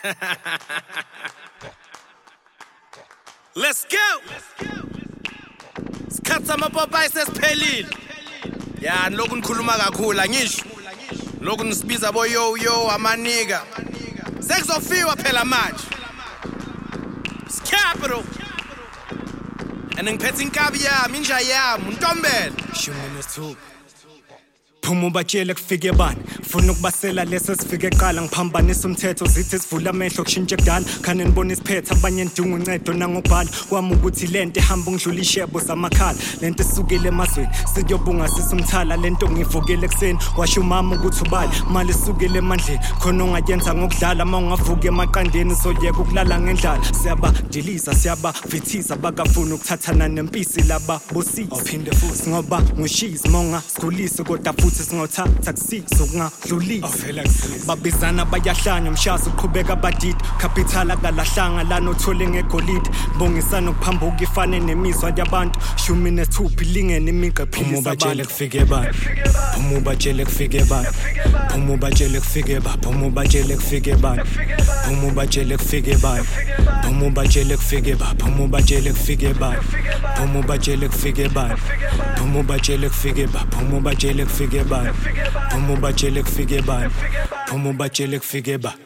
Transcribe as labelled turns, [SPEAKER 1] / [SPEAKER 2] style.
[SPEAKER 1] Let's go. Sikhatha amapopayi sesiphelile. Ya lokhu nikhuluma kakhulu angisho. Lokhu nisibiza bo yo amaniga. Sekuzofiwa phela manje. It's capital. And ngiphethe inkabi yami, inja yami, untombela.
[SPEAKER 2] Shumene Phuma ubatshele kufike bani funa ukubasela lesa sifike eqala ngiphambanisa umthetho zithi sivula amehlo kushintshe kudala khane nibona isiphethe abanye ndungu uncedo nangobhala kwami ukuthi lento ehamba ngidlula ishebo zamakhala lento esukile emazweni siyobunga sisumthala lento ngivukile ekseni washo umama ukuthi ubali mali esukile emandleni khona ungayenza ngokudlala mawungavuka emaqandeni soyeka ukulala ngendlala siyabadiliza siyabavithisa bakafuna ukuthathana nempisi laba bosisi ophinde futhi ngoba ngushizi monga sikhulise kodwa singothatha kusisa ukungadlulisa babizana bayahlanya umshazi uqhubeka badidi capital akalahlanga lana uthole ngegolide bongisana ukuphambuka ifane nemizwa yabantu 10 ilingene imiqa philisa abantu kufike bani phuma ubatshele kufike bani phuma ubatshele kufike bani phuma ubatshele kufike bani phuma ubatshele kufike bani phuma ubatshele kufike bani phuma ubatshele kufike bani phuma ubatshele kufike bani phuma ubatshele kufike bani phuma ubatshele kufike bani phuma ubatshele kufike bani phuma ubatshele kufike bani